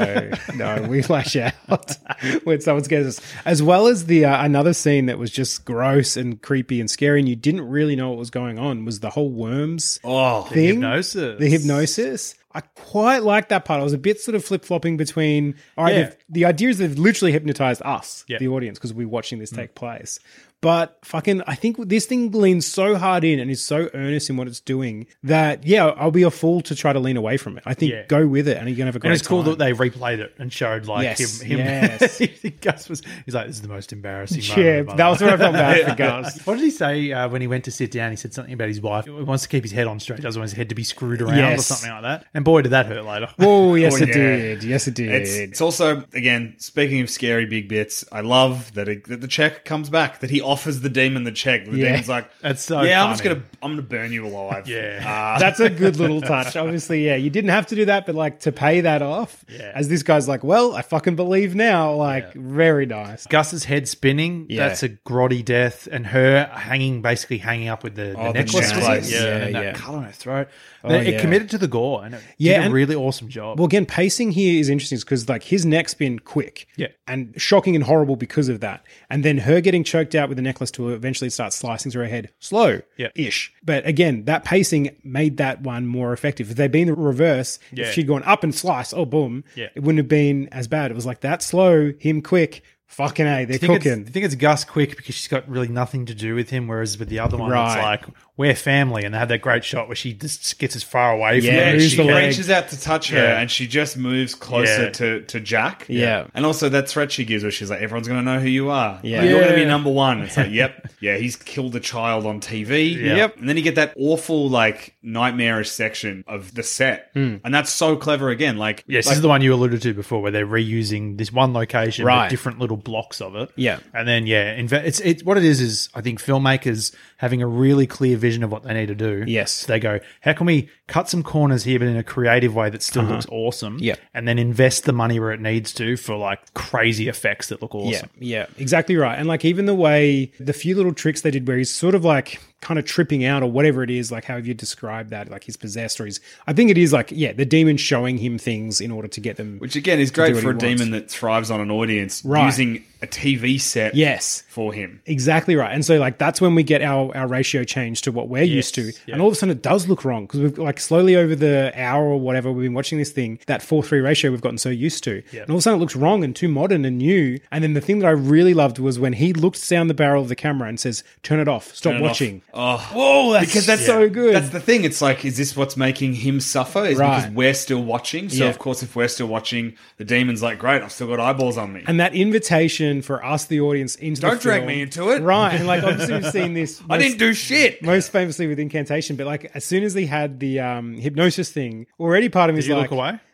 Speaker 8: No, we flash out when someone scares us. As well as the another scene that was just gross and creepy and scary, and you didn't really know what was going on, was the whole worms thing. The hypnosis. I quite like that part. I was a bit sort of flip-flopping between, all right, the idea is they've literally hypnotized us, the audience, because we're watching this take place. But fucking, I think this thing leans so hard in and is so earnest in what it's doing that, I'll be a fool to try to lean away from it. I think go with it and you're going to have a great time.
Speaker 7: And it's cool that they replayed it and showed like him. Yes. Gus he's like, this is the most embarrassing moment.
Speaker 8: Yeah, that was what I felt bad for Gus.
Speaker 7: What did he say when he went to sit down? He said something about his wife. He wants to keep his head on straight. Doesn't want his head to be screwed around or something like that. And boy, did that hurt later.
Speaker 8: Oh, yes, it did. Yes, it did.
Speaker 9: It's also, again, speaking of scary big bits, I love that the check comes back, that he offers the demon the check. The demon's like,
Speaker 7: that's so
Speaker 9: funny.
Speaker 7: I'm
Speaker 9: gonna burn you alive.
Speaker 8: That's a good little touch. Obviously, you didn't have to do that, but like to pay that off, as this guy's like, well, I fucking believe now. Very nice.
Speaker 7: Gus's head spinning. That's a grotty death, and her basically hanging up with the necklace. And that cut on her throat. It committed to the gore, and it did a really awesome job.
Speaker 8: Well, again, pacing here is interesting because like his neck's been quick, and shocking and horrible because of that, and then her getting choked out with the necklace to eventually start slicing through her head, slow-ish. But again, that pacing made that one more effective. If they'd been the reverse, if she'd gone up and sliced, it wouldn't have been as bad. It was like that slow, him quick. Fucking A, they're cooking.
Speaker 7: I think it's Gus quick because she's got really nothing to do with him, whereas with the other one, it's like, we're family, and they have that great shot where she just gets as far away from her.
Speaker 9: She reaches out to touch her, and she just moves closer to Jack.
Speaker 8: And
Speaker 9: also that threat she gives where she's like, everyone's going to know who you are. You're going to be number one. It's like, he's killed a child on TV. And then you get that awful, like, nightmarish section of the set. And that's so clever again.
Speaker 7: This is the one you alluded to before, where they're reusing this one location with different little blocks of it. And then, it's what it is I think filmmakers having a really clear vision of what they need to do. So they go, how can we cut some corners here, but in a creative way that still looks awesome? And then invest the money where it needs to for like crazy effects that look awesome.
Speaker 8: Yeah, exactly right. And like even the way, the few little tricks they did where he's sort of like kind of tripping out or whatever it is, like how have you described that, like he's possessed or I think it is like, the demon showing him things in order to get them.
Speaker 9: Which again is great for a demon that thrives on an audience using a TV set for him.
Speaker 8: Exactly right. And so like that's when we get our ratio change to what we're used to. And all of a sudden it does look wrong because we've like slowly over the hour or whatever we've been watching this thing, that 4:3 ratio we've gotten so used to. And all of a sudden it looks wrong and too modern and new. And then the thing that I really loved was when he looks down the barrel of the camera and says, turn it off, stop watching.
Speaker 9: Oh,
Speaker 8: whoa, because that's so good.
Speaker 9: That's the thing. It's like, is this what's making him suffer? Is because we're still watching. So of course, if we're still watching, the demon's like, great, I've still got eyeballs on me.
Speaker 8: And that invitation for us, the audience, into
Speaker 9: Don't drag me into it.
Speaker 8: Right. And like, obviously we've seen this.
Speaker 9: I didn't do shit.
Speaker 8: Most famously with Incantation. But like, as soon as he had the hypnosis thing, already part of me is like,
Speaker 7: look away?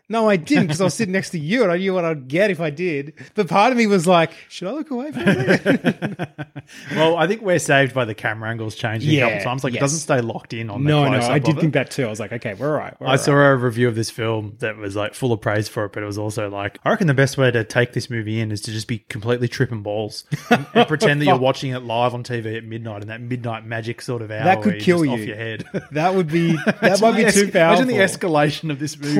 Speaker 8: No, I didn't, because I was sitting next to you and I knew what I'd get if I did. But part of me was like, should I look away from it?
Speaker 7: Well, I think we're saved by the camera angles changing a couple times. Like, it doesn't stay locked in on the close-up.
Speaker 8: No, I did think that too. I was like, okay, we're all right.
Speaker 7: I saw a review of this film that was like full of praise for it, but it was also like, I reckon the best way to take this movie in is to just be completely tripping balls and pretend that you're watching it live on TV at midnight, and that midnight magic sort of hour
Speaker 8: that could kill you
Speaker 7: off your head.
Speaker 8: That would be that might be too powerful.
Speaker 7: Imagine the escalation of this movie.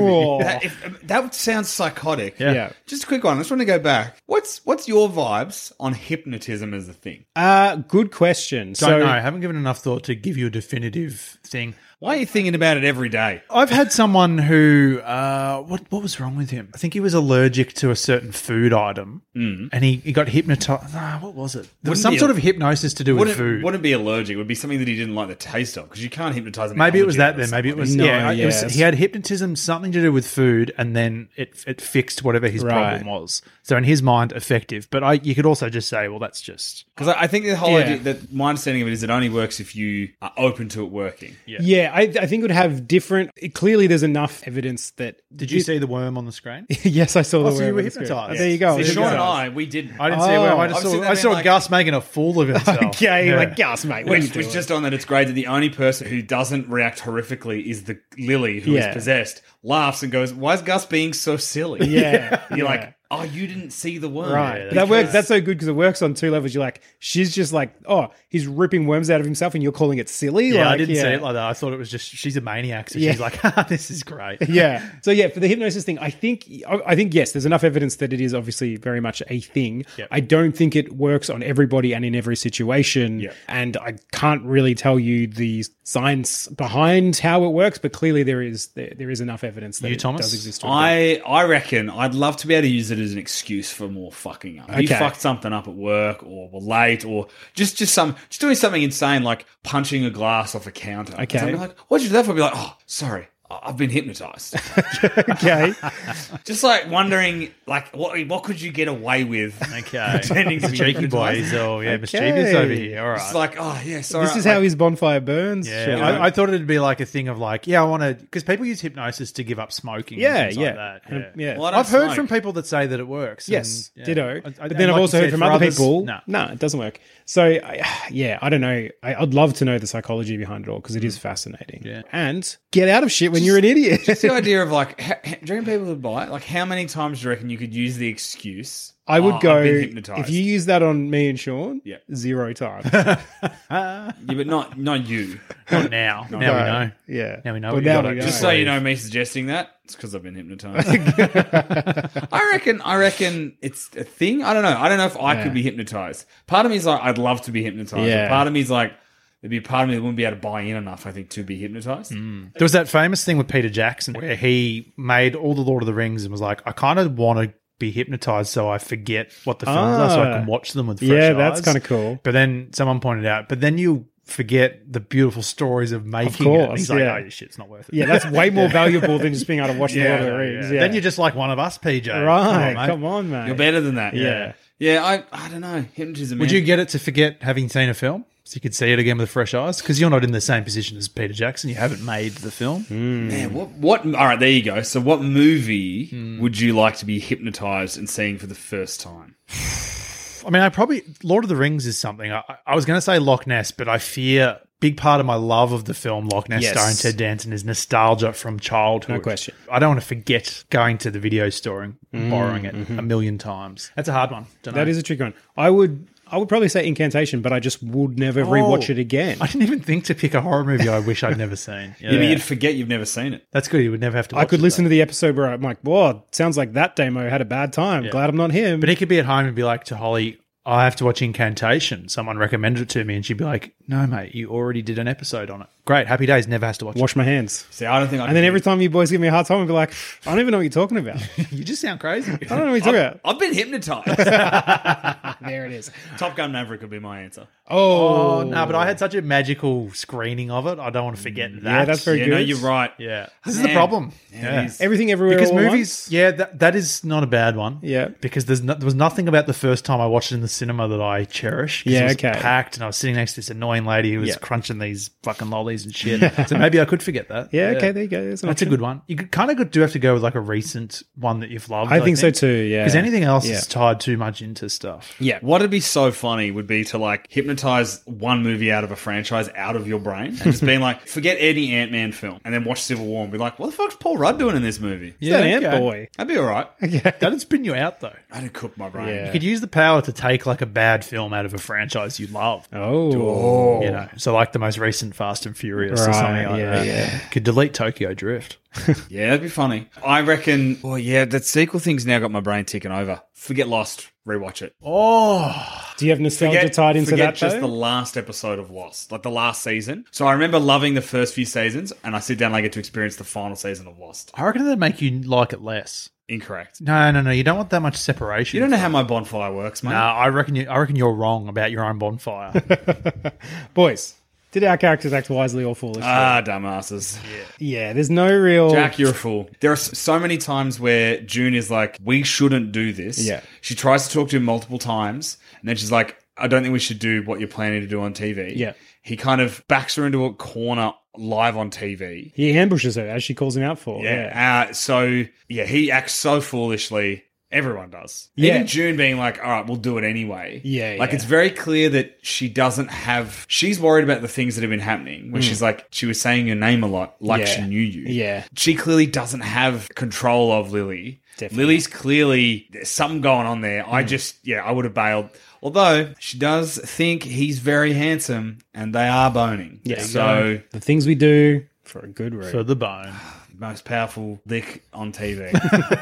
Speaker 9: That sounds psychotic.
Speaker 8: Yeah.
Speaker 9: Just a quick one. I just want to go back. What's your vibes on hypnotism as a thing?
Speaker 8: Good question.
Speaker 7: Don't know. I haven't given enough thought to give you a definitive thing.
Speaker 9: Why are you thinking about it every day?
Speaker 7: I've had someone who, what was wrong with him? I think he was allergic to a certain food item, and he got hypnotized. What was it? There was some sort of hypnosis to do with food.
Speaker 9: Wouldn't be allergic. It would be something that he didn't like the taste of, because you can't hypnotize him.
Speaker 7: Maybe it was that then. Maybe it was, he had hypnotism, something to do with food, and then it fixed whatever his problem was. So in his mind, effective. But you could also just say, well, that's just...
Speaker 9: Because I think the whole idea, that my understanding of it is it only works if you are open to it working.
Speaker 8: Yeah, I think it would have different... Clearly, there's enough evidence that...
Speaker 7: Did you see the worm on the screen?
Speaker 8: Yes, I saw the worm.
Speaker 7: So you were hypnotised.
Speaker 8: There you go.
Speaker 9: See, Sean and I, we didn't.
Speaker 7: I didn't see a worm. I saw Gus making a fool of himself.
Speaker 8: Okay, like, Gus, mate, what are you doing?
Speaker 9: Which just on that, it's great that the only person who doesn't react horrifically is the Lily, who is possessed, laughs and goes, why is Gus being so silly?
Speaker 8: Yeah.
Speaker 9: You're like... Oh, you didn't see the worm.
Speaker 8: Right. That works. That's so good because it works on two levels. You're like, she's just like, oh, he's ripping worms out of himself and you're calling it silly.
Speaker 7: Yeah,
Speaker 8: like,
Speaker 7: I didn't see it like that. I thought it was just, she's a maniac. So she's like, this is great.
Speaker 8: Yeah. So yeah, for the hypnosis thing, I think, yes, there's enough evidence that it is obviously very much a thing. Yep. I don't think it works on everybody and in every situation. Yep. And I can't really tell you the science behind how it works, but clearly there is enough evidence that it does exist.
Speaker 9: I reckon I'd love to be able to use it as an excuse for more fucking up. You fucked something up at work, or were late, or just doing something insane like punching a glass off a counter.
Speaker 8: Okay.
Speaker 9: So I'd be like, what'd you do that for? I'd be like, oh, sorry, I've been hypnotized.
Speaker 8: Okay.
Speaker 9: Just like wondering, like, what could you get away with?
Speaker 7: Okay.
Speaker 9: Pretending to be
Speaker 7: cheeky boys. Oh, yeah, mischievous over here. All right.
Speaker 9: It's like, oh, yeah, sorry.
Speaker 8: This is how his bonfire burns.
Speaker 7: Yeah. I thought it'd be like a thing of like, I want to, because people use hypnosis to give up smoking. And things like that. Yeah.
Speaker 8: Well,
Speaker 7: I've heard from people that say that it works.
Speaker 8: Yes, ditto. But then I've also heard from other people, no, it doesn't work. So, I don't know. I'd love to know the psychology behind it all because it is fascinating. Yeah. And get out of shit when you're an idiot.
Speaker 9: Just the idea of like, do you reckon people would buy it? Like, how many times do you reckon you could use the excuse?
Speaker 8: I would go,
Speaker 9: I've been hypnotized.
Speaker 8: If you use that on me and Sean, 0 times.
Speaker 9: Yeah, but not you.
Speaker 7: Not now. Now we know.
Speaker 8: Yeah.
Speaker 7: Now we know.
Speaker 8: Well, now we know.
Speaker 9: Just so you know, me suggesting that, it's because I've been hypnotized. I reckon it's a thing. I don't know. I don't know if I could be hypnotized. Part of me is like, I'd love to be hypnotized.
Speaker 8: Yeah.
Speaker 9: Part of me is like, there'd be a part of me that wouldn't be able to buy in enough, I think, to be hypnotized.
Speaker 7: There was that famous thing with Peter Jackson where he made all the Lord of the Rings and was like, I kind of want to be hypnotized so I forget what the films are so I can watch them with fresh eyes.
Speaker 8: Yeah, that's kind of cool.
Speaker 7: But then someone pointed out, but then you forget the beautiful stories of making it. And he's like, oh, this shit's not worth it.
Speaker 8: Yeah, that's way more valuable than just being able to watch the Lord of the Rings.
Speaker 7: Then you're just like one of us, PJ.
Speaker 8: Right, come on, mate.
Speaker 9: You're better than that.
Speaker 8: Yeah.
Speaker 9: Yeah, I don't know. Hypnotism.
Speaker 7: Would you get it to forget having seen a film? So you could see it again with fresh eyes? Because you're not in the same position as Peter Jackson. You haven't made the film.
Speaker 9: Man, what? All right, there you go. So what movie would you like to be hypnotized and seeing for the first time?
Speaker 7: I mean, Lord of the Rings is something. I was going to say Loch Ness, but I fear big part of my love of the film Loch Ness starring Ted Danson is nostalgia from childhood.
Speaker 8: No question.
Speaker 7: I don't want to forget going to the video store and borrowing it a million times. That's a hard one.
Speaker 8: That is a tricky one. I would probably say Incantation, but I just would never rewatch it again.
Speaker 7: I didn't even think to pick a horror movie I wish I'd never seen.
Speaker 9: Yeah, but you'd forget you've never seen it.
Speaker 7: That's good. You would never have to watch
Speaker 8: I could listen to the episode where I'm like, whoa, sounds like that demo had a bad time. Glad I'm not him.
Speaker 7: But he could be at home and be like to Holly, I have to watch Incantation. Someone recommended it to me and she'd be like, no, mate, you already did an episode on it. Great. Happy days. Never has to watch
Speaker 8: my hands.
Speaker 9: See, I don't think I
Speaker 8: And then every time you boys give me a hard time, I'll be like, I don't even know what you're talking about.
Speaker 7: You just sound crazy.
Speaker 8: I don't know what you're talking about.
Speaker 9: I've been hypnotized.
Speaker 8: There it is.
Speaker 9: Top Gun Maverick would be my answer.
Speaker 7: Oh, no, but I had such a magical screening of it. I don't want to forget that.
Speaker 8: Yeah, that's very good.
Speaker 9: No, you're right.
Speaker 7: Yeah. This is the problem.
Speaker 9: Yeah.
Speaker 8: Everything everywhere
Speaker 7: because
Speaker 8: all at
Speaker 7: movies,
Speaker 8: once?
Speaker 7: that is not a bad one.
Speaker 8: Yeah.
Speaker 7: Because there was nothing about the first time I watched it in the cinema that I cherish.
Speaker 8: Yeah,
Speaker 7: it was packed and I was sitting next to this annoying Australian lady who was crunching these fucking lollies and shit. So maybe I could forget that.
Speaker 8: Yeah, okay, there you go.
Speaker 7: That's a good one. You kind of do have to go with like a recent one that you've loved.
Speaker 8: I think so too, yeah.
Speaker 7: Because anything else is tied too much into stuff.
Speaker 9: Yeah. What'd be so funny would be to like hypnotize one movie out of a franchise out of your brain and just being like, forget any Ant-Man film and then watch Civil War and be like, what the fuck's Paul Rudd doing in this movie?
Speaker 8: Yeah, Ant-Boy.
Speaker 9: That'd be all right.
Speaker 7: That'd spin you out though.
Speaker 9: That'd cook my brain.
Speaker 7: You could use the power to take like a bad film out of a franchise you love.
Speaker 8: Oh.
Speaker 7: You know, so like the most recent Fast and Furious or something like that. Yeah. Could delete Tokyo Drift.
Speaker 9: Yeah, that'd be funny. I reckon, that sequel thing's now got my brain ticking over. Forget Lost, rewatch it.
Speaker 8: Do you have nostalgia tied into that,
Speaker 9: just the last episode of Lost, like the last season. So I remember loving the first few seasons, and I sit down and I get to experience the final season of Lost.
Speaker 7: I reckon that'd make you like it less.
Speaker 9: Incorrect.
Speaker 7: No. You don't want that much separation.
Speaker 9: You don't know how my bonfire works, mate.
Speaker 7: No, I reckon you're wrong about your own bonfire.
Speaker 8: Boys, did our characters act wisely or foolishly?
Speaker 9: Dumbasses.
Speaker 8: Yeah, there's no real...
Speaker 9: Jack, you're a fool. There are so many times where June is like, we shouldn't do this.
Speaker 8: Yeah.
Speaker 9: She tries to talk to him multiple times, and then she's like, I don't think we should do what you're planning to do on TV.
Speaker 8: Yeah.
Speaker 9: He kind of backs her into a corner live on TV.
Speaker 8: He ambushes her, as she calls him out for.
Speaker 9: He acts so foolishly. Everyone does.
Speaker 8: Yeah.
Speaker 9: Even June being like, all right, we'll do it anyway.
Speaker 8: Yeah.
Speaker 9: It's very clear that she doesn't have... She's worried about the things that have been happening. When she's like, she was saying your name a lot, like she knew you.
Speaker 8: Yeah.
Speaker 9: She clearly doesn't have control of Lily.
Speaker 8: Definitely.
Speaker 9: Lily's clearly... There's something going on there. I would have bailed. Although, she does think he's very handsome, and they are boning.
Speaker 8: Yeah.
Speaker 9: So...
Speaker 8: The things we do for a good reason.
Speaker 7: For the bone.
Speaker 9: Most powerful dick on TV.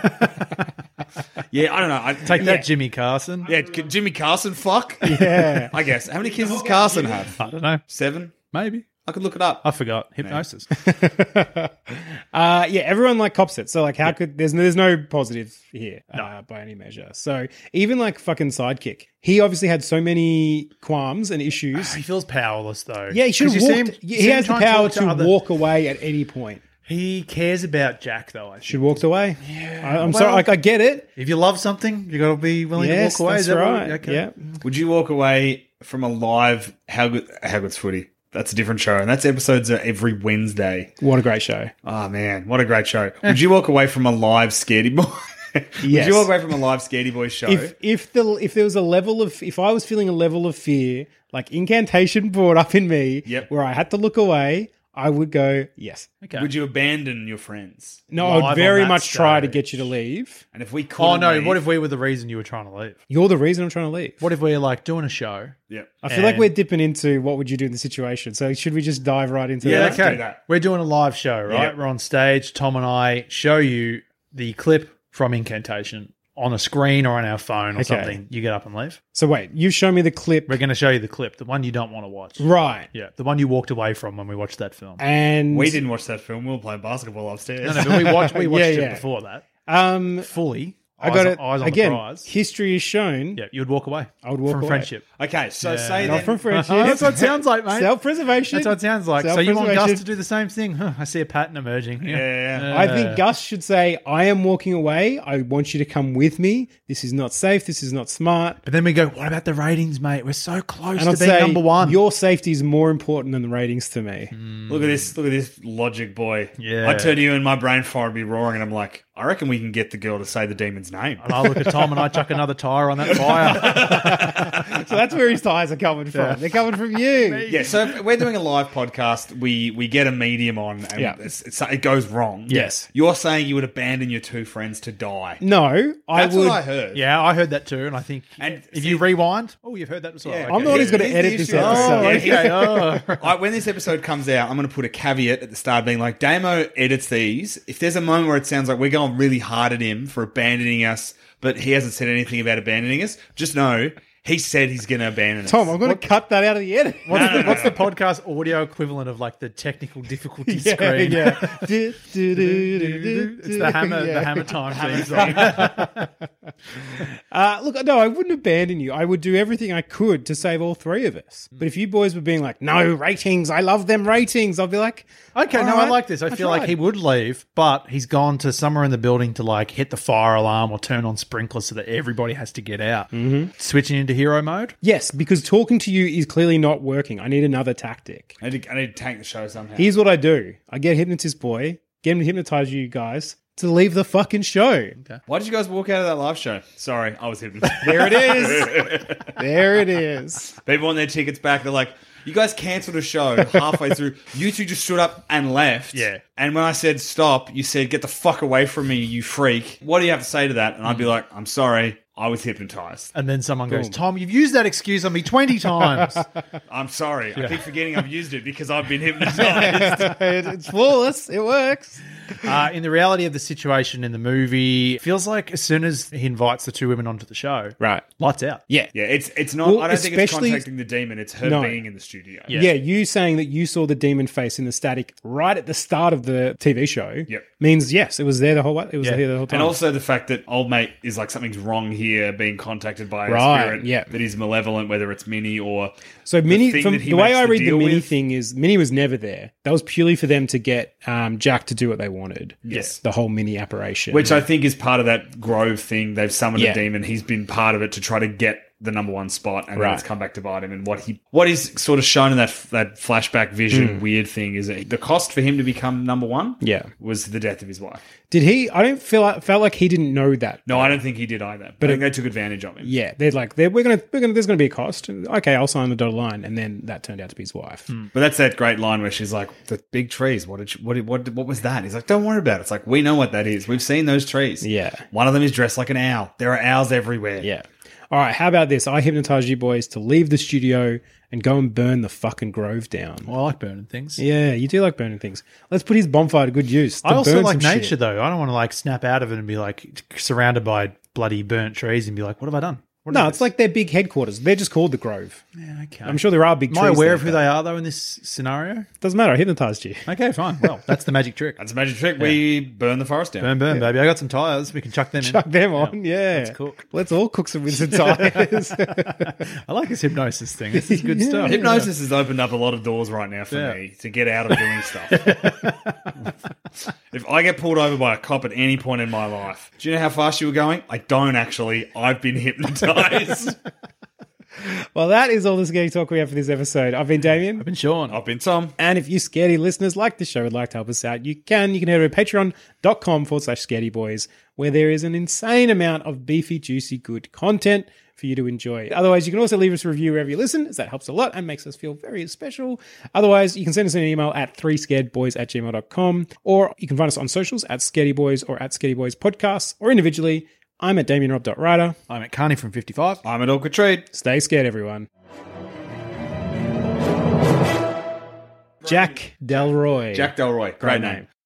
Speaker 9: Yeah, I don't know.
Speaker 7: Take that, Jimmy Carson.
Speaker 9: Yeah, can Jimmy Carson fuck?
Speaker 8: Yeah.
Speaker 9: I guess. How many kids does Carson have?
Speaker 7: I don't know.
Speaker 9: 7?
Speaker 7: Maybe.
Speaker 9: I could look it up.
Speaker 7: I forgot. Hypnosis.
Speaker 8: Everyone like cops it. So like, how could there's no positive here by any measure. So even like fucking Sidekick, he obviously had so many qualms and issues.
Speaker 7: He feels powerless though.
Speaker 8: Yeah, he should have walked. He has the power to walk away at any point.
Speaker 7: He cares about Jack, though. I think.
Speaker 8: Should walked away. Yeah, I'm sorry. I get it.
Speaker 7: If you love something, you got to be willing to walk away.
Speaker 8: That's right.
Speaker 7: Okay.
Speaker 8: Yeah.
Speaker 9: Would you walk away from a live How Good's Footy? That's a different show, and that's episodes every Wednesday.
Speaker 8: What a great show!
Speaker 9: Oh man, what a great show! Would you walk away from a live Scaredy Boy?
Speaker 8: Yes.
Speaker 9: Would you walk away from a live Scaredy Boy show?
Speaker 8: If there was a level of, if I was feeling a level of fear, like incantation brought up in me, where I had to look away, I would go, yes.
Speaker 9: Okay. Would you abandon your friends?
Speaker 8: No, I would very much try to get you to leave.
Speaker 9: And if we couldn't leave,
Speaker 7: what if we were the reason you were trying to leave?
Speaker 8: You're the reason I'm trying to leave.
Speaker 7: What if we're like doing a show?
Speaker 9: Yeah.
Speaker 8: I feel like we're dipping into what would you do in the situation. So should we just dive right into that?
Speaker 7: Yeah, okay. Do that. We're doing a live show, right? Yep. We're on stage. Tom and I show you the clip from Incantation on a screen or on our phone or something. You get up and leave.
Speaker 8: So wait, you show me the clip.
Speaker 7: We're going to show you the clip, the one you don't want to watch.
Speaker 8: Right.
Speaker 7: Yeah, the one you walked away from when we watched that film.
Speaker 8: And
Speaker 9: we didn't watch that film. We were playing basketball upstairs.
Speaker 7: No, but we watched it before that. Fully.
Speaker 8: I got it.
Speaker 7: Eyes on
Speaker 8: again,
Speaker 7: the prize.
Speaker 8: History is shown.
Speaker 7: Yeah, you would walk away.
Speaker 8: I would walk
Speaker 7: from
Speaker 8: away.
Speaker 7: Friendship.
Speaker 9: Okay, so say
Speaker 8: not
Speaker 9: then,
Speaker 8: from friendship.
Speaker 7: That's what it sounds like, mate.
Speaker 8: Self-preservation.
Speaker 7: That's what it sounds like. So you want Gus to do the same thing? I see a pattern emerging.
Speaker 9: Yeah.
Speaker 8: I think Gus should say, I am walking away. I want you to come with me. This is not safe. This is not smart.
Speaker 7: But then we go, what about the ratings, mate? We're so close
Speaker 8: and
Speaker 7: to being number one.
Speaker 8: Your safety is more important than the ratings to me.
Speaker 9: Look at this logic, boy.
Speaker 7: Yeah.
Speaker 9: I turn to you and my brain fire would be roaring and I'm like, I reckon we can get the girl to say the demon's name.
Speaker 7: And I look at Tom and I chuck another tyre on that fire.
Speaker 8: So that's where his tyres are coming from. Yeah. They're coming from you.
Speaker 9: Yeah, so if we're doing a live podcast. We get a medium on and it goes wrong.
Speaker 8: Yes.
Speaker 9: You're saying you would abandon your two friends to die.
Speaker 8: No,
Speaker 9: That's what I heard.
Speaker 7: Yeah, I heard that too. And I think if you rewind, you've heard that as well.
Speaker 8: Yeah, okay. I'm the one who's going to edit this episode.
Speaker 9: When this episode comes out, I'm going to put a caveat at the start being like, Damo edits these. If there's a moment where it sounds like we're going really hard at him for abandoning us, but he hasn't said anything about abandoning us, just know he said he's going to abandon us.
Speaker 8: Tom, I'm going to cut that out of the edit.
Speaker 7: What's the podcast audio equivalent of like the technical difficulty screen?
Speaker 8: Yeah.
Speaker 7: It's the hammer time theme song.
Speaker 8: Look, no, I wouldn't abandon you. I would do everything I could to save all three of us. But if you boys were being like, no, ratings, I love them ratings, I'd be like,
Speaker 7: okay, no, I like this. I feel like he would leave, but he's gone to somewhere in the building to like hit the fire alarm or turn on sprinklers so that everybody has to get out.
Speaker 8: Mm-hmm.
Speaker 7: Switching into into hero mode?
Speaker 8: Yes, because talking to you is clearly not working. I need another tactic.
Speaker 9: I need to tank the show somehow.
Speaker 8: Here's what I do. I get Hypnotist Boy, get him to hypnotize you guys to leave the fucking show.
Speaker 9: Okay. Why did you guys walk out of that live show? Sorry, I was hypnotized.
Speaker 8: There it is. There it is.
Speaker 9: People want their tickets back. They're like, you guys cancelled a show halfway through. You two just stood up and left.
Speaker 7: Yeah.
Speaker 9: And when I said stop, you said, get the fuck away from me, you freak. What do you have to say to that? And I'd be like, I'm sorry, I was hypnotized.
Speaker 7: And then someone goes, Tom, you've used that excuse on me 20 times.
Speaker 9: I'm sorry. I keep forgetting I've used it because I've been hypnotized.
Speaker 8: It's flawless. It works.
Speaker 7: In the reality of the situation in the movie, it feels like as soon as he invites the two women onto the show,
Speaker 8: right,
Speaker 7: lights out.
Speaker 8: Yeah.
Speaker 9: Yeah, it's not, well, I don't think it's contacting the demon, it's her being in the studio.
Speaker 8: Yeah, you saying that you saw the demon face in the static right at the start of the TV show means, yes, it was there the whole way. It was there the whole time.
Speaker 9: And also the fact that old mate is like, something's wrong here, being contacted by a spirit that is malevolent, whether it's Minnie or...
Speaker 8: So Minnie, from the way I read the Minnie thing is, Minnie was never there. That was purely for them to get Jack to do what they wanted.
Speaker 9: Yes.
Speaker 8: The whole Minnie apparition.
Speaker 9: Which I think is part of that Grove thing. They've summoned a demon. He's been part of it to try to get the number one spot, and then it's come back to bite him. And what is sort of shown in that flashback vision weird thing is that the cost for him to become number one was the death of his wife.
Speaker 8: Did he? I don't felt like he didn't know that.
Speaker 9: No, I don't think he did either. But I think they took advantage of him.
Speaker 8: Yeah, they're like, there's going to be a cost. Okay, I'll sign the dotted line, and then that turned out to be his wife.
Speaker 9: But that's that great line where she's like, "The big trees. What was that?" He's like, "Don't worry about it." It's like, we know what that is. We've seen those trees.
Speaker 8: Yeah,
Speaker 9: one of them is dressed like an owl. There are owls everywhere.
Speaker 8: Yeah. All right, how about this? I hypnotize you boys to leave the studio and go and burn the fucking Grove down.
Speaker 7: Well, I like burning things.
Speaker 8: Yeah, you do like burning things. Let's put his bonfire to good use.
Speaker 7: I also like nature, though. I don't want to like snap out of it and be like surrounded by bloody burnt trees and be like, what have I done?
Speaker 8: No, it's like their big headquarters. They're just called the Grove.
Speaker 7: Yeah, okay.
Speaker 8: I'm sure there are big trees.
Speaker 7: Am I aware of who they are, though, in this scenario?
Speaker 8: Doesn't matter. I hypnotized you.
Speaker 7: Okay, fine. Well, that's the magic trick.
Speaker 9: That's the magic trick. Yeah. We burn the forest down.
Speaker 7: Burn, baby. I got some tyres. We can chuck them in.
Speaker 8: Chuck them on, yeah.
Speaker 7: Let's cook.
Speaker 8: Let's all cook some with some tyres.
Speaker 7: I like this hypnosis thing. This is good stuff.
Speaker 9: Hypnosis has opened up a lot of doors right now for me to get out of doing stuff. If I get pulled over by a cop at any point in my life, do you know how fast you were going? I don't actually. I've been hypnotized.
Speaker 8: Well, that is all the Scaredy Talk we have for this episode. I've been Damien.
Speaker 7: I've been Sean.
Speaker 9: I've been Tom.
Speaker 8: And if you Scaredy listeners like the show would like to help us out, you can head over to patreon.com/scaredyboys, where there is an insane amount of beefy, juicy, good content for you to enjoy. Otherwise, you can also leave us a review wherever you listen, as that helps a lot and makes us feel very special. Otherwise, you can send us an email at 3scaredboys@gmail.com, or you can find us on socials at scaredyboys or at scaredyboyspodcasts, or individually. I'm at DamienRob.Ryder.
Speaker 7: I'm at Carney from 55.
Speaker 9: I'm at Orca Trade.
Speaker 8: Stay scared, everyone. Jack Delroy.
Speaker 9: Jack Delroy. Great name.